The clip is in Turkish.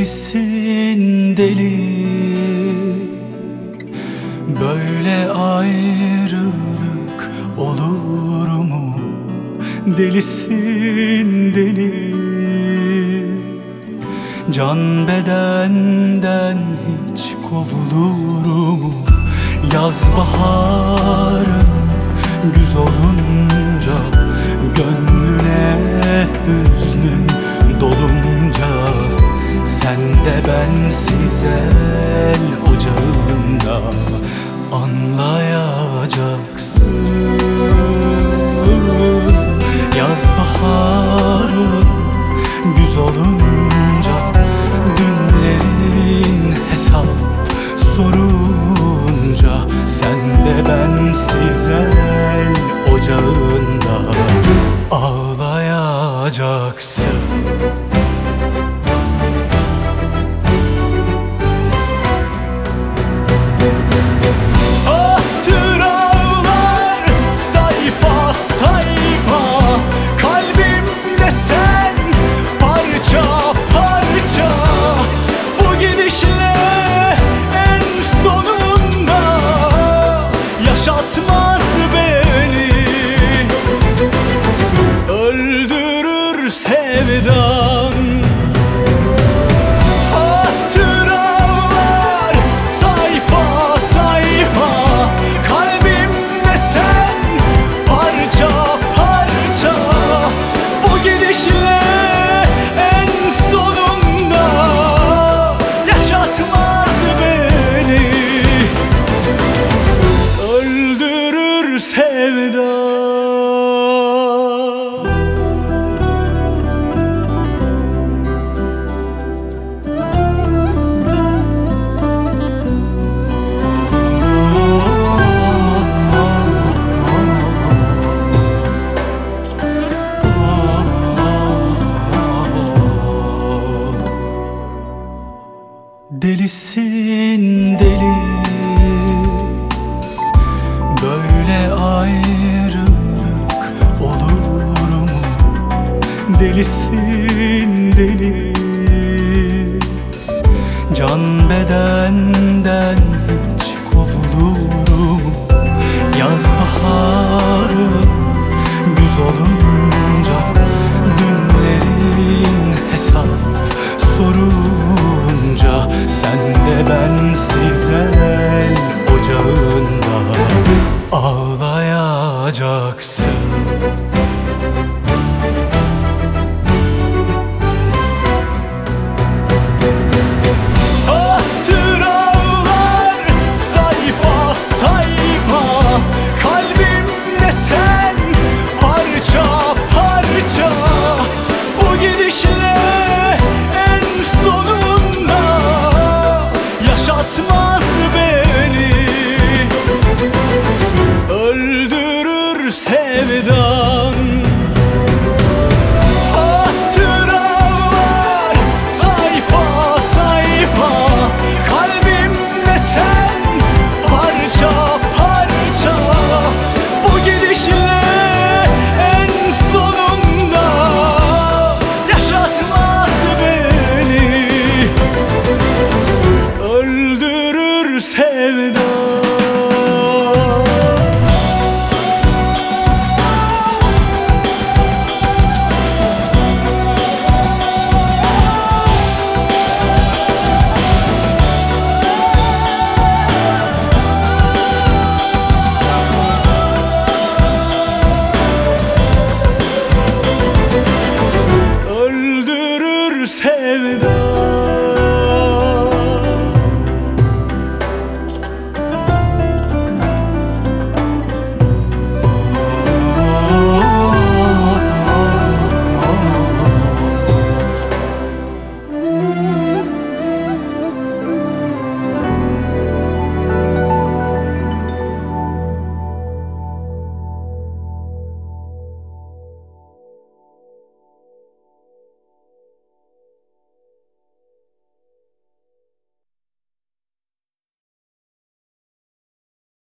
Delisin deli, böyle ayrılık olur mu? Delisin deli, can bedenden hiç kovulur mu? Yaz baharın güz olunca, gönlüne hüznün dolunca, sen de bensiz el ocağında anlayacaksın. Yaz baharın güz olunca, günlerin hesap sorunca, sen de bensiz el ocağında ağlayacaksın. Yaşatmaz beni, öldürür sevdan. Hatıralar sayfa sayfa, kalbimde sen parça parça. Bu gidişle en sonunda yaşatmaz beni, sevda. Delisin deli, böyle ayrılık olur mu? Delisin deli, can bedenden hiç kovulur mu? Yaz baharın güz olunca, günlerin hesap sorunca, sen de bensiz el ocağında ağlayacaksın. Hatıralar sayfa sayfa, kalbimde sen parça parça. Bu gidişle en sonunda yaşatmaz beni, öldürür sevdan.